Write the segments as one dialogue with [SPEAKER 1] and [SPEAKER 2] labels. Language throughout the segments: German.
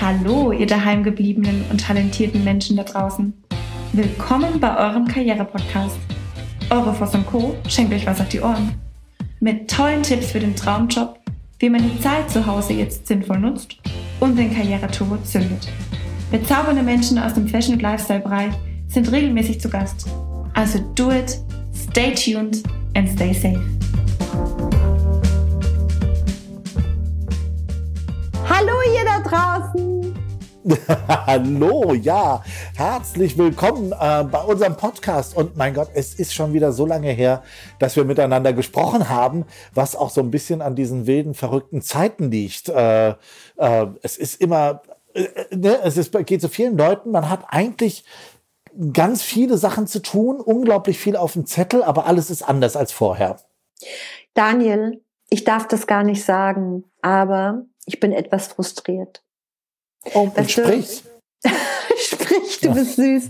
[SPEAKER 1] Hallo, ihr daheimgebliebenen und talentierten Menschen da draußen. Willkommen bei eurem Karriere-Podcast. Eure Voss & Co. schenkt euch was auf die Ohren. Mit tollen Tipps für den Traumjob, wie man die Zeit zu Hause jetzt sinnvoll nutzt und den Karriereturbo zündet. Bezaubernde Menschen aus dem Fashion- und Lifestyle-Bereich sind regelmäßig zu Gast. Also do it, stay tuned and stay safe.
[SPEAKER 2] Hallo ihr da draußen!
[SPEAKER 3] Hallo, ja, herzlich willkommen bei unserem Podcast. Und mein Gott, es ist schon wieder so lange her, dass wir miteinander gesprochen haben, was auch so ein bisschen an diesen wilden, verrückten Zeiten liegt. Es ist immer, geht so vielen Leuten, man hat eigentlich ganz viele Sachen zu tun, unglaublich viel auf dem Zettel, aber alles ist anders als vorher.
[SPEAKER 2] Daniel, ich darf das gar nicht sagen, aber ich bin etwas frustriert.
[SPEAKER 3] Oh, sprich.
[SPEAKER 2] Sprich, du bist süß.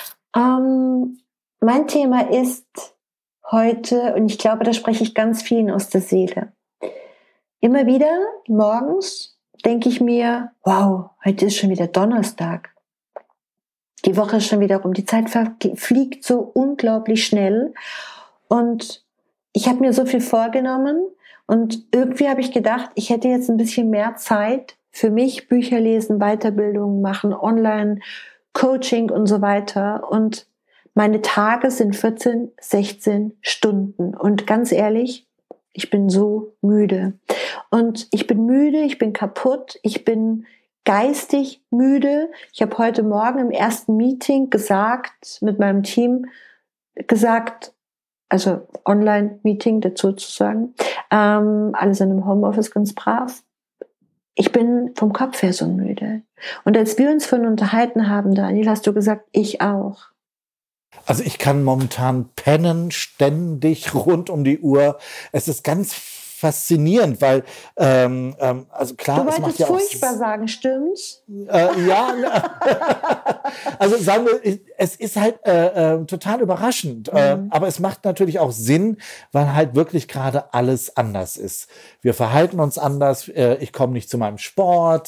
[SPEAKER 2] Mein Thema ist heute, und ich glaube, da spreche ich ganz vielen aus der Seele. Immer wieder morgens denke ich mir, wow, heute ist schon wieder Donnerstag. Die Woche ist schon wieder rum. Die Zeit fliegt so unglaublich schnell. Und ich habe mir so viel vorgenommen. Und irgendwie habe ich gedacht, ich hätte jetzt ein bisschen mehr Zeit für mich, Bücher lesen, Weiterbildungen machen, Online-Coaching und so weiter. Und meine Tage sind 14, 16 Stunden. Und ganz ehrlich, ich bin so müde. Und ich bin müde, ich bin kaputt, ich bin geistig müde. Ich habe heute Morgen im ersten Meeting mit meinem Team gesagt, also Online-Meeting dazu zu sagen, alle sind im Homeoffice ganz brav. Ich bin vom Kopf her so müde. Und als wir uns von unterhalten haben, Daniel, hast du gesagt, ich auch.
[SPEAKER 3] Also ich kann momentan pennen, ständig rund um die Uhr. Es ist ganz faszinierend, weil also klar,
[SPEAKER 2] du
[SPEAKER 3] es macht ja
[SPEAKER 2] furchtbar sagen, stimmt's?
[SPEAKER 3] Ja, also sagen wir, es ist halt total überraschend, aber es macht natürlich auch Sinn, weil halt wirklich gerade alles anders ist. Wir verhalten uns anders, ich komme nicht zu meinem Sport,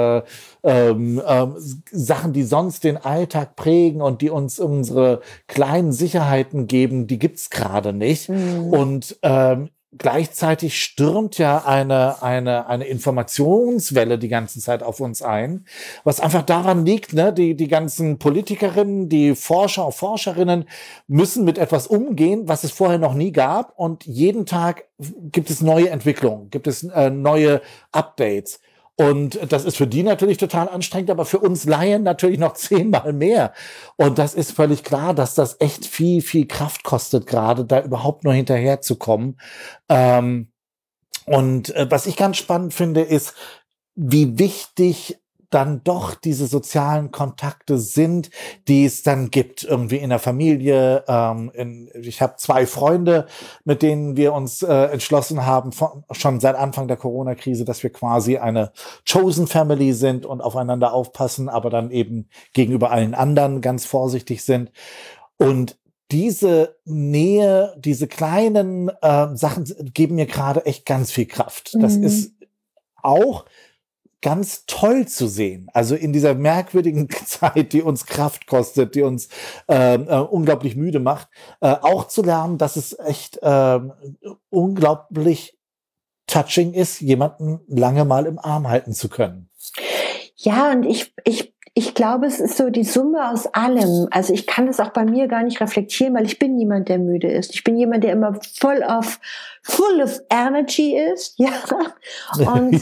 [SPEAKER 3] Sachen, die sonst den Alltag prägen und die uns unsere kleinen Sicherheiten geben, die gibt's gerade nicht. Und gleichzeitig stürmt ja eine Informationswelle die ganze Zeit auf uns ein, was einfach daran liegt, ne, die ganzen Politikerinnen, die Forscher und Forscherinnen müssen mit etwas umgehen, was es vorher noch nie gab, und jeden Tag gibt es neue Entwicklungen, gibt es neue Updates. Und das ist für die natürlich total anstrengend, aber für uns Laien natürlich noch 10-mal mehr. Und das ist völlig klar, dass das echt viel, viel Kraft kostet, gerade da überhaupt nur hinterherzukommen. Was ich ganz spannend finde, ist, wie wichtig dann doch diese sozialen Kontakte sind, die es dann gibt, irgendwie in der Familie. Ich habe 2 Freunde, mit denen wir uns entschlossen haben, schon seit Anfang der Corona-Krise, dass wir quasi eine Chosen Family sind und aufeinander aufpassen, aber dann eben gegenüber allen anderen ganz vorsichtig sind. Und diese Nähe, diese kleinen Sachen geben mir gerade echt ganz viel Kraft. Das ist auch ganz toll zu sehen. Also in dieser merkwürdigen Zeit, die uns Kraft kostet, die uns unglaublich müde macht, auch zu lernen, dass es echt unglaublich touching ist, jemanden lange mal im Arm halten zu können.
[SPEAKER 2] Ja, und ich glaube, es ist so die Summe aus allem. Also ich kann das auch bei mir gar nicht reflektieren, weil ich bin niemand, der müde ist. Ich bin jemand, der immer full of energy ist. Ja. Und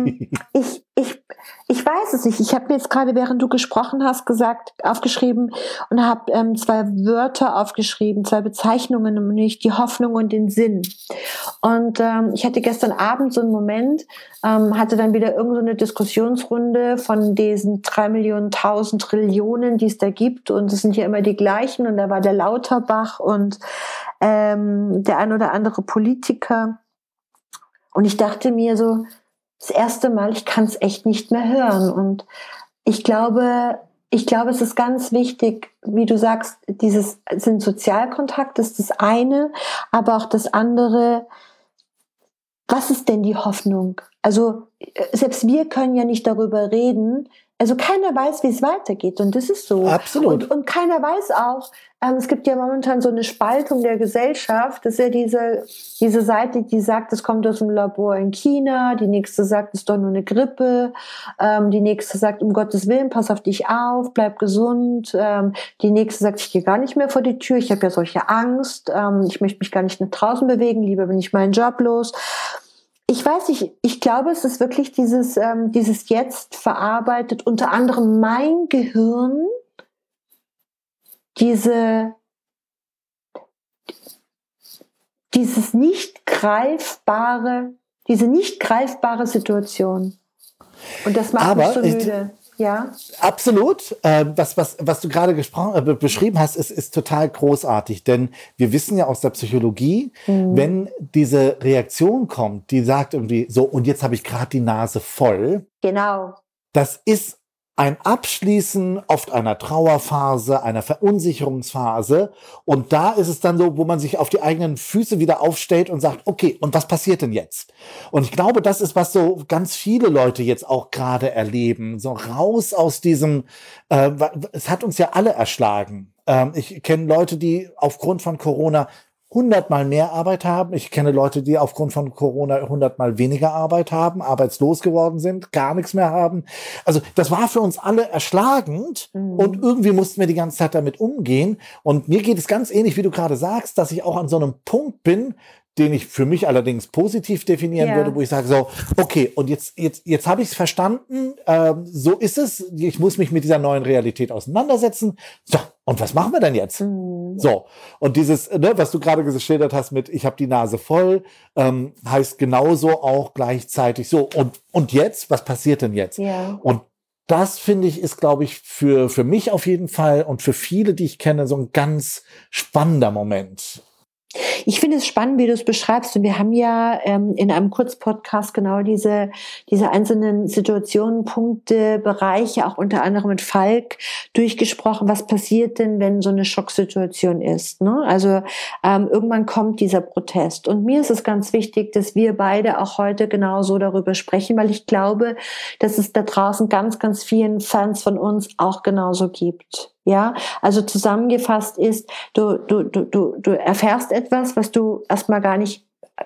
[SPEAKER 2] ich weiß es nicht. Ich habe mir jetzt gerade, während du gesprochen hast, aufgeschrieben und habe 2 Wörter aufgeschrieben, 2 Bezeichnungen, nämlich die Hoffnung und den Sinn. Und ich hatte gestern Abend so einen Moment, hatte dann wieder irgend so eine Diskussionsrunde von diesen 3 Millionen, 1000 Trillionen, die es da gibt. Und es sind ja immer die gleichen. Und da war der Lauterbach und der ein oder andere Politiker. Und ich dachte mir so, das erste Mal, ich kann es echt nicht mehr hören. Und ich glaube, es ist ganz wichtig, wie du sagst, sind Sozialkontakte, ist das eine, aber auch das andere, was ist denn die Hoffnung? Also selbst wir können ja nicht darüber reden. Also keiner weiß, wie es weitergeht, und das ist so.
[SPEAKER 3] Absolut.
[SPEAKER 2] Und keiner weiß auch, es gibt ja momentan so eine Spaltung der Gesellschaft. Das ist ja diese Seite, die sagt, es kommt aus dem Labor in China. Die nächste sagt, es ist doch nur eine Grippe. Die nächste sagt, um Gottes Willen, pass auf dich auf, bleib gesund. Die nächste sagt, ich gehe gar nicht mehr vor die Tür. Ich habe ja solche Angst. Ich möchte mich gar nicht nach draußen bewegen. Lieber bin ich meinen Job los. Ich weiß nicht, ich glaube, es ist wirklich dieses Jetzt verarbeitet, unter anderem mein Gehirn, diese nicht greifbare Situation. Und das macht mich so müde. Ja.
[SPEAKER 3] Absolut. Was du gerade beschrieben hast, ist total großartig, denn wir wissen ja aus der Psychologie, wenn diese Reaktion kommt, die sagt irgendwie so, und jetzt habe ich gerade die Nase voll.
[SPEAKER 2] Genau.
[SPEAKER 3] Das ist ein Abschließen oft einer Trauerphase, einer Verunsicherungsphase. Und da ist es dann so, wo man sich auf die eigenen Füße wieder aufstellt und sagt, okay, und was passiert denn jetzt? Und ich glaube, das ist, was so ganz viele Leute jetzt auch gerade erleben. So raus aus diesem, es hat uns ja alle erschlagen. Ich kenne Leute, die aufgrund von Corona 100-mal mehr Arbeit haben. Ich kenne Leute, die aufgrund von Corona 100-mal weniger Arbeit haben, arbeitslos geworden sind, gar nichts mehr haben. Also das war für uns alle erschlagend und irgendwie mussten wir die ganze Zeit damit umgehen. Und mir geht es ganz ähnlich, wie du gerade sagst, dass ich auch an so einem Punkt bin, den ich für mich allerdings positiv definieren würde, wo ich sage so, okay, und jetzt habe ich es verstanden, so ist es, ich muss mich mit dieser neuen Realität auseinandersetzen. So, und was machen wir denn jetzt? So, und dieses, was du gerade geschildert hast mit, ich habe die Nase voll, heißt genauso auch gleichzeitig so, und jetzt, was passiert denn jetzt?
[SPEAKER 2] Ja.
[SPEAKER 3] Und das, finde ich, ist, glaube ich, für mich auf jeden Fall und für viele, die ich kenne, so ein ganz spannender Moment.
[SPEAKER 2] Ich finde es spannend, wie du es beschreibst. Und wir haben ja in einem Kurzpodcast genau diese einzelnen Situationen, Punkte, Bereiche, auch unter anderem mit Falk durchgesprochen. Was passiert denn, wenn so eine Schocksituation ist? Ne? Also irgendwann kommt dieser Protest. Und mir ist es ganz wichtig, dass wir beide auch heute genauso darüber sprechen, weil ich glaube, dass es da draußen ganz, ganz vielen Fans von uns auch genauso gibt. Ja, also zusammengefasst ist, du erfährst etwas, was du gar nicht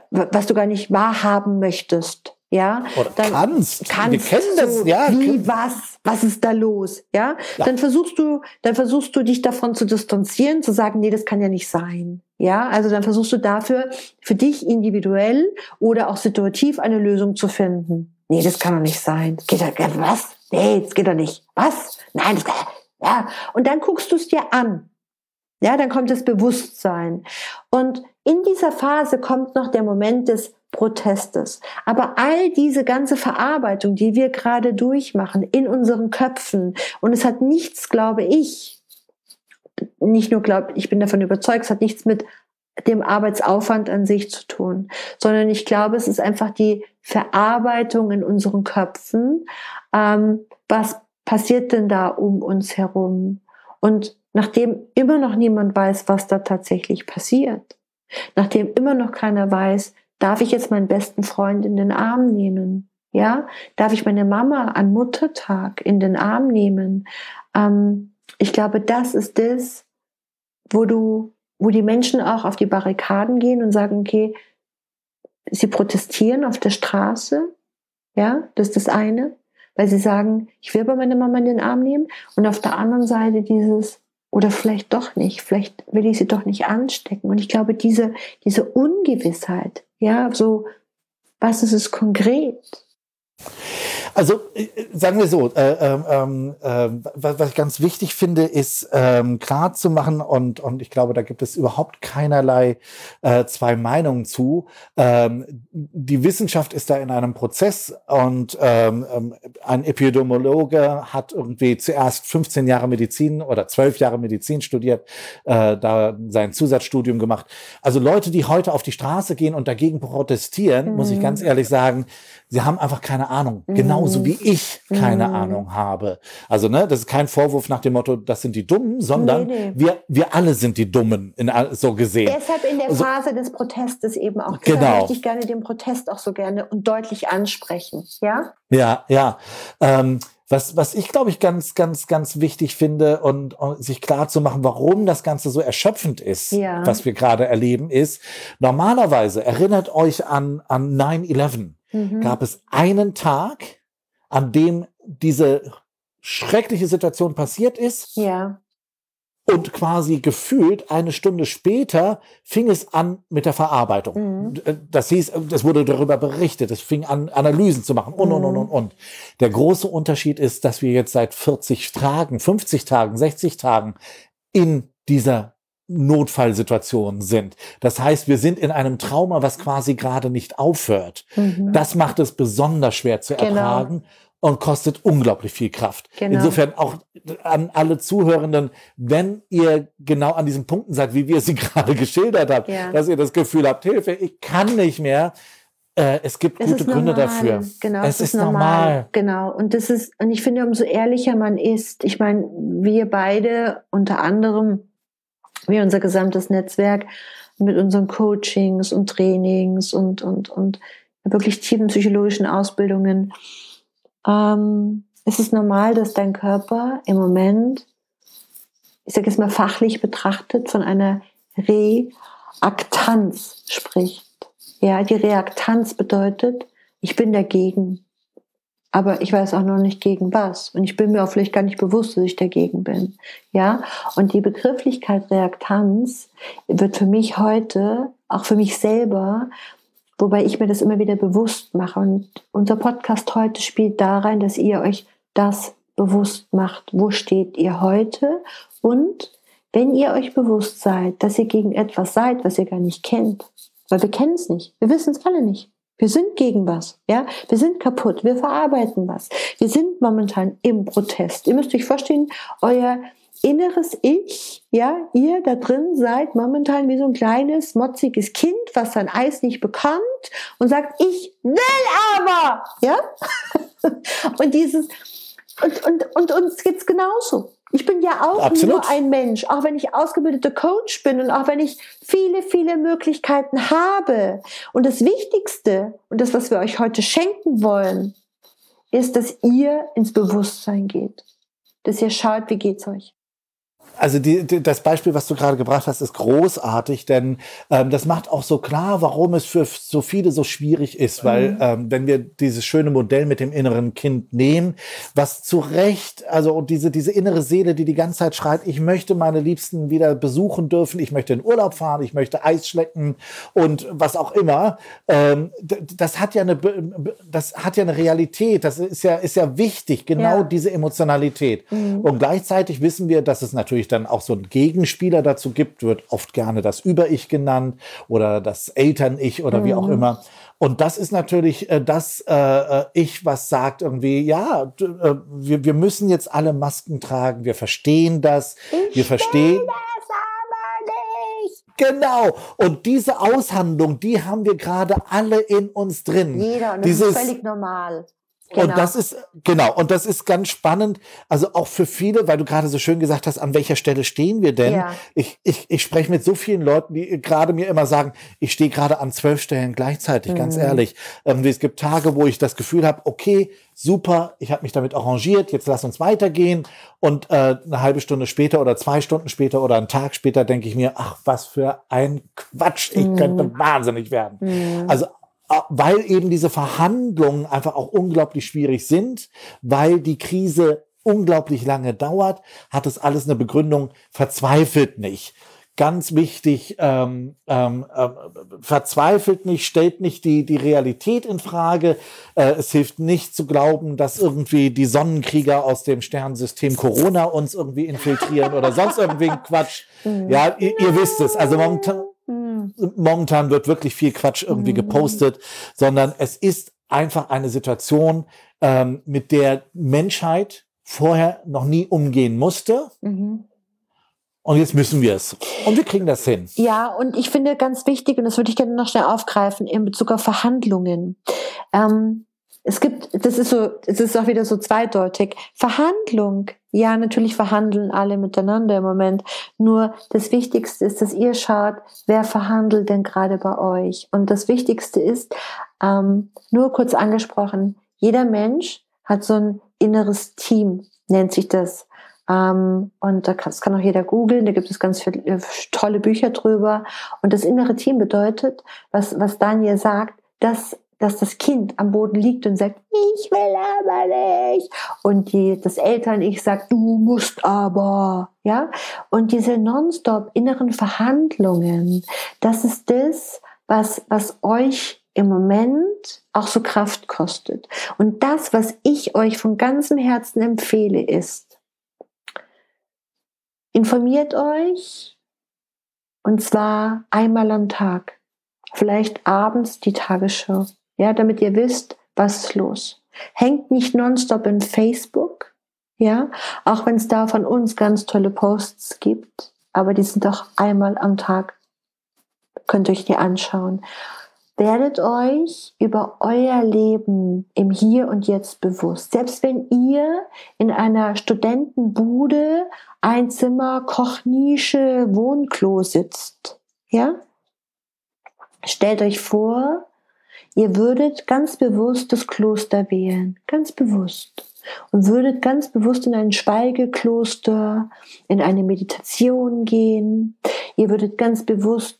[SPEAKER 2] wahrhaben möchtest. Ja,
[SPEAKER 3] oder
[SPEAKER 2] dann
[SPEAKER 3] kannst. Wir kennen das, ja.
[SPEAKER 2] Was ist da los? Ja, dann versuchst du dich davon zu distanzieren, zu sagen, nee, das kann ja nicht sein. Ja, also dann versuchst du dafür für dich individuell oder auch situativ eine Lösung zu finden. Nee, das kann doch nicht sein. Das geht doch, was? Nee, das geht doch nicht. Was? Nein, das kann. Ja, und dann guckst du es dir an. Ja, dann kommt das Bewusstsein. Und in dieser Phase kommt noch der Moment des Protestes. Aber all diese ganze Verarbeitung, die wir gerade durchmachen in unseren Köpfen, und es hat nichts, glaube ich, ich bin davon überzeugt, es hat nichts mit dem Arbeitsaufwand an sich zu tun, sondern ich glaube, es ist einfach die Verarbeitung in unseren Köpfen, was passiert denn da um uns herum? Und nachdem immer noch niemand weiß, was da tatsächlich passiert, nachdem immer noch keiner weiß, darf ich jetzt meinen besten Freund in den Arm nehmen? Ja? Darf ich meine Mama an Muttertag in den Arm nehmen? Ich glaube, das ist das, wo die Menschen auch auf die Barrikaden gehen und sagen, okay, sie protestieren auf der Straße. Ja, das ist das eine. Weil sie sagen, ich will aber meine Mama in den Arm nehmen. Und auf der anderen Seite oder vielleicht doch nicht, vielleicht will ich sie doch nicht anstecken. Und ich glaube, diese Ungewissheit, ja, so, was ist es konkret?
[SPEAKER 3] Also sagen wir so, was ich ganz wichtig finde, ist klar zu machen, und ich glaube, da gibt es überhaupt keinerlei zwei Meinungen zu. Die Wissenschaft ist da in einem Prozess, und ein Epidemiologe hat irgendwie zuerst 15 Jahre Medizin oder 12 Jahre Medizin studiert, da sein Zusatzstudium gemacht. Also Leute, die heute auf die Straße gehen und dagegen protestieren, muss ich ganz ehrlich sagen, sie haben einfach keine Ahnung. Genauso wie ich keine Ahnung habe. Also, ne, das ist kein Vorwurf nach dem Motto, das sind die Dummen, sondern wir alle sind die Dummen, so gesehen.
[SPEAKER 2] Deshalb in der Phase des Protestes eben auch. Deshalb möchte ich gerne den Protest auch so gerne und deutlich ansprechen. Ja?
[SPEAKER 3] Ja. Was ich, glaube ich, ganz wichtig finde und sich klar zu machen, warum das Ganze so erschöpfend ist, was wir gerade erleben, ist, normalerweise, erinnert euch an 9/11, gab es einen Tag, an dem diese schreckliche Situation passiert ist.
[SPEAKER 2] Ja.
[SPEAKER 3] Und quasi gefühlt eine Stunde später fing es an mit der Verarbeitung. Das hieß, es wurde darüber berichtet, es fing an, Analysen zu machen und. Der große Unterschied ist, dass wir jetzt seit 40 Tagen, 50 Tagen, 60 Tagen in dieser Notfallsituation sind. Das heißt, wir sind in einem Trauma, was quasi gerade nicht aufhört. Das macht es besonders schwer zu ertragen. Und kostet unglaublich viel Kraft. Insofern auch an alle Zuhörenden, wenn ihr genau an diesen Punkten seid, wie wir sie gerade geschildert haben, dass ihr das Gefühl habt, Hilfe, ich kann nicht mehr. Es gibt gute Gründe dafür.
[SPEAKER 2] Genau,
[SPEAKER 3] es ist normal.
[SPEAKER 2] Genau. Und ich finde, umso ehrlicher man ist, ich meine, wir beide, unter anderem, wir unser gesamtes Netzwerk mit unseren Coachings und Trainings und wirklich tiefen psychologischen Ausbildungen, es ist normal, dass dein Körper im Moment, ich sage jetzt mal fachlich betrachtet, von einer Reaktanz spricht. Ja, die Reaktanz bedeutet, ich bin dagegen, aber ich weiß auch noch nicht gegen was. Und ich bin mir auch vielleicht gar nicht bewusst, dass ich dagegen bin. Ja, und die Begrifflichkeit Reaktanz wird für mich heute, auch für mich selber, wobei ich mir das immer wieder bewusst mache. Und unser Podcast heute spielt da rein, dass ihr euch das bewusst macht. Wo steht ihr heute? Und wenn ihr euch bewusst seid, dass ihr gegen etwas seid, was ihr gar nicht kennt, weil wir kennen es nicht, wir wissen es alle nicht. Wir sind gegen was, ja? Wir sind kaputt, wir verarbeiten was. Wir sind momentan im Protest. Ihr müsst euch vorstellen, euer inneres Ich, ja, ihr da drin seid momentan wie so ein kleines, motziges Kind, was sein Eis nicht bekommt und sagt, ich will aber, ja? Und uns geht's genauso. Ich bin ja auch
[SPEAKER 3] Absolut.
[SPEAKER 2] nur ein Mensch, auch wenn ich ausgebildete Coach bin und auch wenn ich viele, viele Möglichkeiten habe. Und das Wichtigste und das, was wir euch heute schenken wollen, ist, dass ihr ins Bewusstsein geht. Dass ihr schaut, wie geht's euch.
[SPEAKER 3] Also das Beispiel, was du gerade gebracht hast, ist großartig, denn das macht auch so klar, warum es für so viele so schwierig ist, weil wenn wir dieses schöne Modell mit dem inneren Kind nehmen, was zu Recht, also diese innere Seele, die ganze Zeit schreit, ich möchte meine Liebsten wieder besuchen dürfen, ich möchte in Urlaub fahren, ich möchte Eis schlecken und was auch immer, das hat ja eine Realität, das ist ja wichtig, genau diese Emotionalität. Und gleichzeitig wissen wir, dass es natürlich dann auch so einen Gegenspieler dazu gibt, wird oft gerne das Über-Ich genannt oder das Eltern-Ich oder wie auch immer. Und das ist natürlich das Ich, was sagt irgendwie, ja, wir müssen jetzt alle Masken tragen, wir verstehen das, wir verstehen das aber nicht. Genau. Und diese Aushandlung, die haben wir gerade alle in uns drin.
[SPEAKER 2] Jeder, und das ist völlig normal. Genau.
[SPEAKER 3] Und das ist ganz spannend, also auch für viele, weil du gerade so schön gesagt hast, an welcher Stelle stehen wir denn? Ja. Ich spreche mit so vielen Leuten, die gerade mir immer sagen, ich stehe gerade an 12 Stellen gleichzeitig, ganz ehrlich. Es gibt Tage, wo ich das Gefühl habe, okay, super, ich habe mich damit arrangiert, jetzt lass uns weitergehen. Und eine halbe Stunde später oder 2 Stunden später oder einen Tag später denke ich mir, ach, was für ein Quatsch, ich könnte wahnsinnig werden. Also weil eben diese Verhandlungen einfach auch unglaublich schwierig sind, weil die Krise unglaublich lange dauert, hat es alles eine Begründung, verzweifelt nicht. Ganz wichtig, verzweifelt nicht, stellt nicht die Realität in Frage. Es hilft nicht zu glauben, dass irgendwie die Sonnenkrieger aus dem Sternensystem Corona uns irgendwie infiltrieren oder sonst irgendwie Quatsch. Ja, ihr wisst es. Also momentan wird wirklich viel Quatsch irgendwie gepostet, sondern es ist einfach eine Situation, mit der Menschheit vorher noch nie umgehen musste. Und jetzt müssen wir es. Und wir kriegen das hin.
[SPEAKER 2] Ja, und ich finde ganz wichtig, und das würde ich gerne noch schnell aufgreifen, in Bezug auf Verhandlungen. es ist auch wieder so zweideutig. Verhandlung. Ja, natürlich verhandeln alle miteinander im Moment. Nur das Wichtigste ist, dass ihr schaut, wer verhandelt denn gerade bei euch. Und das Wichtigste ist, nur kurz angesprochen, jeder Mensch hat so ein inneres Team, nennt sich das. Und das kann auch jeder googeln, da gibt es ganz viele tolle Bücher drüber. Und das innere Team bedeutet, was Daniel sagt, dass das Kind am Boden liegt und sagt, ich will aber nicht. Und das Eltern-Ich sagt, du musst aber. Ja? Und diese nonstop inneren Verhandlungen, das ist das, was euch im Moment auch so Kraft kostet. Und das, was ich euch von ganzem Herzen empfehle, ist, informiert euch, und zwar einmal am Tag. Vielleicht abends die Tagesschau. Ja, damit ihr wisst, was ist los. Hängt nicht nonstop in Facebook, ja, auch wenn es da von uns ganz tolle Posts gibt, aber die sind doch einmal am Tag, könnt ihr euch die anschauen. Werdet euch über euer Leben im Hier und Jetzt bewusst. Selbst wenn ihr in einer Studentenbude, Einzimmer, Kochnische, Wohnklo sitzt, ja, stellt euch vor, ihr würdet ganz bewusst das Kloster wählen, ganz bewusst. Und würdet ganz bewusst in ein Schweigekloster, in eine Meditation gehen. Ihr würdet ganz bewusst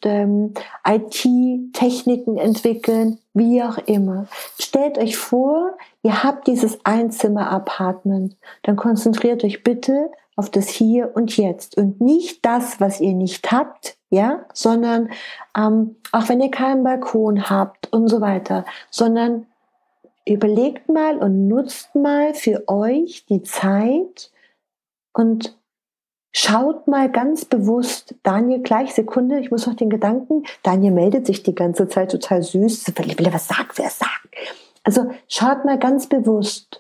[SPEAKER 2] IT-Techniken entwickeln, wie auch immer. Stellt euch vor, ihr habt dieses Einzimmer-Apartment. Dann konzentriert euch bitte auf das Hier und Jetzt und nicht das, was ihr nicht habt, ja, sondern auch wenn ihr keinen Balkon habt und so weiter, sondern überlegt mal und nutzt mal für euch die Zeit und schaut mal ganz bewusst, Daniel, gleich Sekunde, ich muss noch den Gedanken, Daniel meldet sich die ganze Zeit total süß, will er was sagen, wer es sagt. Also schaut mal ganz bewusst,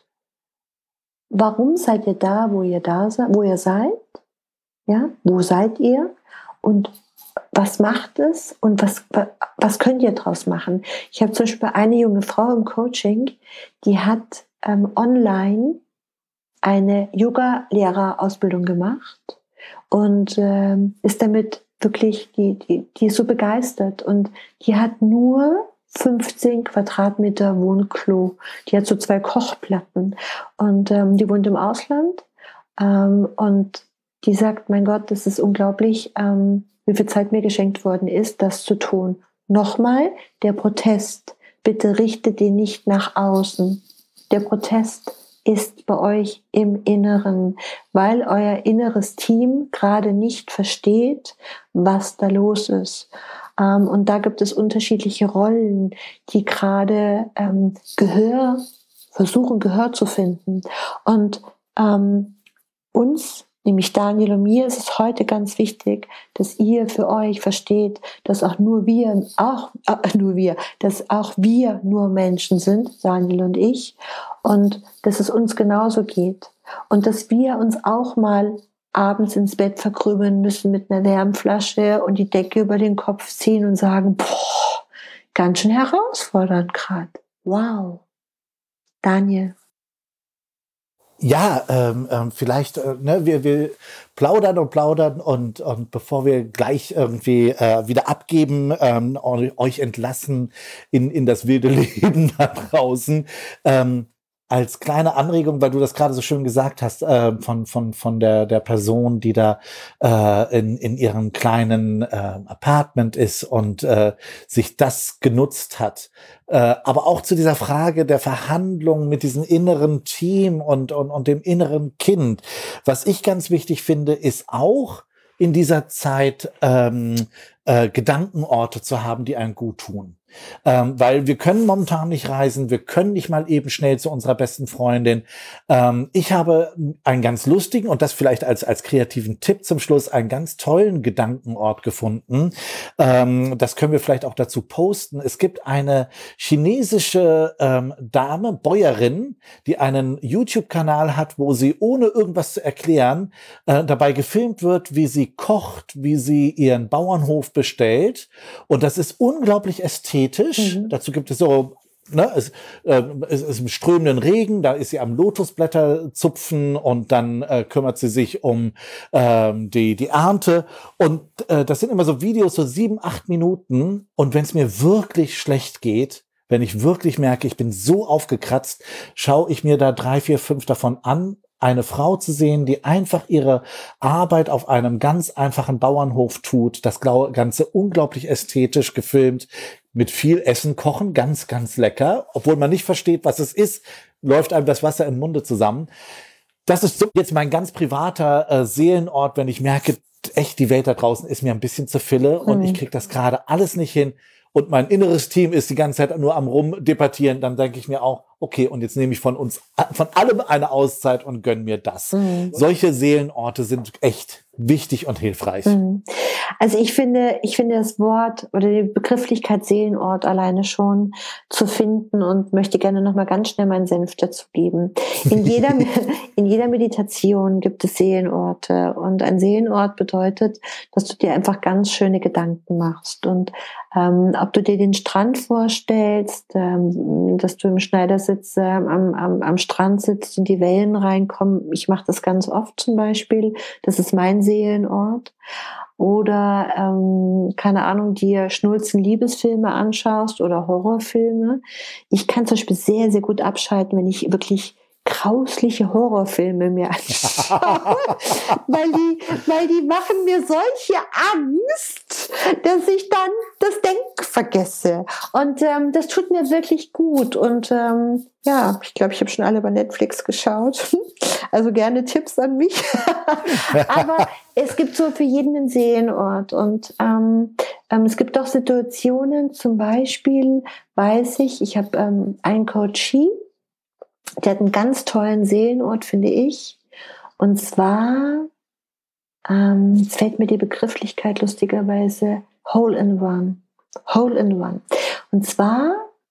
[SPEAKER 2] warum seid ihr da, wo ihr seid? Ja, wo seid ihr? Und was macht es und was könnt ihr draus machen? Ich habe zum Beispiel eine junge Frau im Coaching, die hat online eine Yoga-Lehrerausbildung gemacht und ist damit wirklich, die ist so begeistert und die hat nur 15 Quadratmeter Wohnklo. Die hat so 2 Kochplatten und die wohnt im Ausland und die sagt, mein Gott, das ist unglaublich, wie viel Zeit mir geschenkt worden ist, das zu tun. Nochmal, der Protest. Bitte richtet den nicht nach außen. Der Protest ist bei euch im Inneren, weil euer inneres Team gerade nicht versteht, was da los ist. Und da gibt es unterschiedliche Rollen, die gerade versuchen Gehör zu finden. Und uns, nämlich Daniel und mir, ist es heute ganz wichtig, dass ihr für euch versteht, dass auch wir nur Menschen sind, Daniel und ich, und dass es uns genauso geht. Und dass wir uns auch mal abends ins Bett verkrümeln müssen mit einer Wärmflasche und die Decke über den Kopf ziehen und sagen, boah, ganz schön herausfordernd gerade. Wow. Daniel.
[SPEAKER 3] Ja, vielleicht, wir plaudern und bevor wir gleich irgendwie wieder abgeben, euch entlassen in das wilde Leben da draußen, als kleine Anregung, weil du das gerade so schön gesagt hast, von der Person, die da in ihrem kleinen Apartment ist und sich das genutzt hat. Aber auch zu dieser Frage der Verhandlung mit diesem inneren Team und dem inneren Kind. Was ich ganz wichtig finde, ist auch in dieser Zeit Gedankenorte zu haben, die einem gut tun. Weil wir können momentan nicht reisen, wir können nicht mal eben schnell zu unserer besten Freundin. Ich habe einen ganz lustigen und das vielleicht als kreativen Tipp zum Schluss, einen ganz tollen Gedankenort gefunden. Das können wir vielleicht auch dazu posten. Es gibt eine chinesische Dame, Bäuerin, die einen YouTube-Kanal hat, wo sie ohne irgendwas zu erklären dabei gefilmt wird, wie sie kocht, wie sie ihren Bauernhof bestellt. Und das ist unglaublich ästhetisch. Dazu gibt es so es ist im strömenden Regen, da ist sie am Lotusblätter zupfen und dann kümmert sie sich um die Ernte. Und das sind immer so Videos, so 7, 8 Minuten. Und wenn es mir wirklich schlecht geht, wenn ich wirklich merke, ich bin so aufgekratzt, schaue ich mir da 3, 4, 5 davon an, eine Frau zu sehen, die einfach ihre Arbeit auf einem ganz einfachen Bauernhof tut, das Ganze unglaublich ästhetisch gefilmt, mit viel Essen kochen, ganz, ganz lecker, obwohl man nicht versteht, was es ist, läuft einem das Wasser im Munde zusammen. Das ist so jetzt mein ganz privater Seelenort, wenn ich merke, echt, die Welt da draußen ist mir ein bisschen zu Fille und ich kriege das gerade alles nicht hin. Und mein inneres Team ist die ganze Zeit nur am Rumdebattieren, dann denke ich mir auch, okay, und jetzt nehme ich von allem eine Auszeit und gönne mir das. Solche Seelenorte sind echt wichtig und hilfreich.
[SPEAKER 2] Also ich finde das Wort oder die Begrifflichkeit Seelenort alleine schon zu finden und möchte gerne noch mal ganz schnell meinen Senf dazu geben. In jeder Meditation gibt es Seelenorte und ein Seelenort bedeutet, dass du dir einfach ganz schöne Gedanken machst und ob du dir den Strand vorstellst, dass du im Schneidersitz am Strand sitzt und die Wellen reinkommen. Ich mache das ganz oft zum Beispiel. Das ist mein Seelenort. Oder, keine Ahnung, dir schnulzen Liebesfilme anschaust oder Horrorfilme. Ich kann zum Beispiel sehr, sehr gut abschalten, wenn ich wirklich grausliche Horrorfilme mir anschaue, weil die machen mir solche Angst, dass ich dann das Denken vergesse. Und das tut mir wirklich gut. Und ja, ich glaube, ich habe schon alle bei Netflix geschaut. Also gerne Tipps an mich. Aber es gibt so für jeden einen Seelenort. Und es gibt auch Situationen, zum Beispiel weiß ich habe einen Coachie, der hat einen ganz tollen Seelenort, finde ich. Und zwar, jetzt fällt mir die Begrifflichkeit lustigerweise Hole in One. Hole in One. Und zwar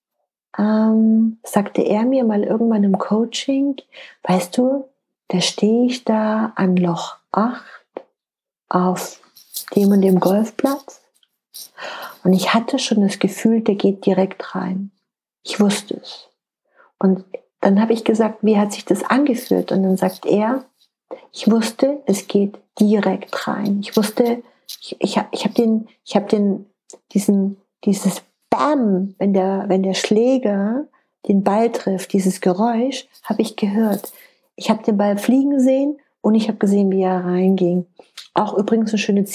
[SPEAKER 2] sagte er mir mal irgendwann im Coaching, weißt du, da stehe ich da an Loch 8 auf dem und dem Golfplatz und ich hatte schon das Gefühl, der geht direkt rein. Ich wusste es. Und dann habe ich gesagt, wie hat sich das angefühlt? Und dann sagt er, ich wusste, es geht direkt rein. Ich wusste, ich habe dieses Bam, wenn der Schläger den Ball trifft, dieses Geräusch, habe ich gehört. Ich habe den Ball fliegen sehen und ich habe gesehen, wie er reinging. Auch übrigens eine schöne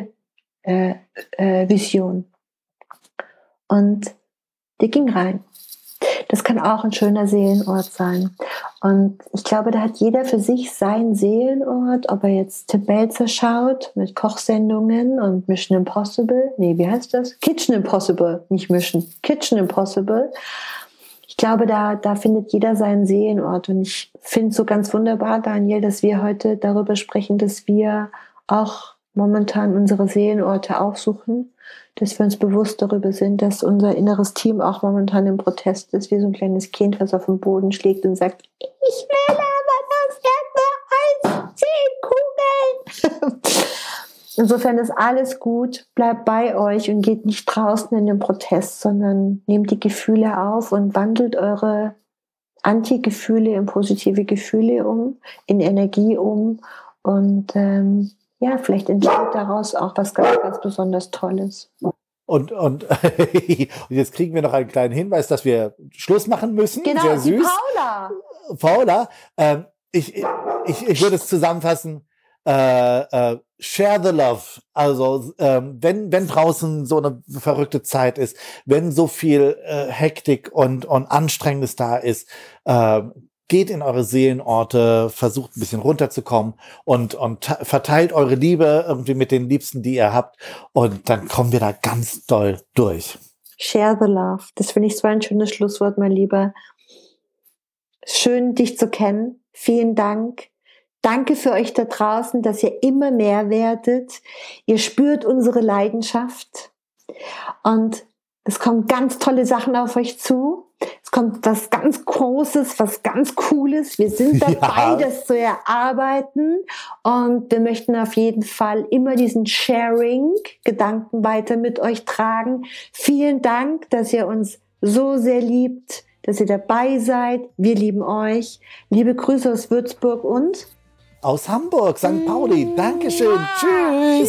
[SPEAKER 2] Ziele-Vision. Und der ging rein. Das kann auch ein schöner Seelenort sein. Und ich glaube, da hat jeder für sich seinen Seelenort, ob er jetzt Tim Melzer schaut mit Kochsendungen und Mission Impossible. Nee, wie heißt das? Kitchen Impossible, nicht Mission. Kitchen Impossible. Ich glaube, da findet jeder seinen Seelenort. Und ich finde es so ganz wunderbar, Daniel, dass wir heute darüber sprechen, dass wir auch momentan unsere Seelenorte aufsuchen, dass wir uns bewusst darüber sind, dass unser inneres Team auch momentan im Protest ist, wie so ein kleines Kind, was auf den Boden schlägt und sagt, ich will aber das Erdbeereis, 10 Kugeln. Insofern ist alles gut, bleibt bei euch und geht nicht draußen in den Protest, sondern nehmt die Gefühle auf und wandelt eure Anti-Gefühle in positive Gefühle um, in Energie um und ja, vielleicht entsteht daraus auch was ganz, ganz besonders Tolles.
[SPEAKER 3] Und jetzt kriegen wir noch einen kleinen Hinweis, dass wir Schluss machen müssen.
[SPEAKER 2] Genau,
[SPEAKER 3] sehr süß.
[SPEAKER 2] Die
[SPEAKER 3] Paula, ich würde es zusammenfassen. Share the love. Also wenn draußen so eine verrückte Zeit ist, wenn so viel Hektik und Anstrengendes da ist, geht in eure Seelenorte, versucht ein bisschen runterzukommen und verteilt eure Liebe irgendwie mit den Liebsten, die ihr habt. Und dann kommen wir da ganz doll durch.
[SPEAKER 2] Share the love. Das finde ich so ein schönes Schlusswort, mein Lieber. Schön, dich zu kennen. Vielen Dank. Danke für euch da draußen, dass ihr immer mehr werdet. Ihr spürt unsere Leidenschaft. Und es kommen ganz tolle Sachen auf euch zu. Es kommt was ganz Großes, was ganz Cooles. Wir sind dabei, das zu erarbeiten. Und wir möchten auf jeden Fall immer diesen Sharing-Gedanken weiter mit euch tragen. Vielen Dank, dass ihr uns so sehr liebt, dass ihr dabei seid. Wir lieben euch. Liebe Grüße aus Würzburg und
[SPEAKER 3] aus Hamburg, St. Pauli. Dankeschön. Tschüss.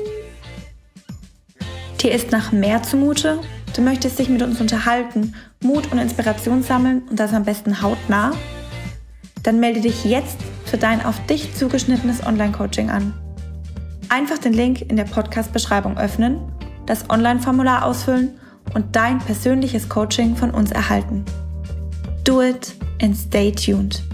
[SPEAKER 1] Dir ist nach mehr zumute? Du möchtest dich mit uns unterhalten, Mut und Inspiration sammeln und das am besten hautnah? Dann melde dich jetzt für dein auf dich zugeschnittenes Online-Coaching an. Einfach den Link in der Podcast-Beschreibung öffnen, das Online-Formular ausfüllen und dein persönliches Coaching von uns erhalten. Do it and stay tuned.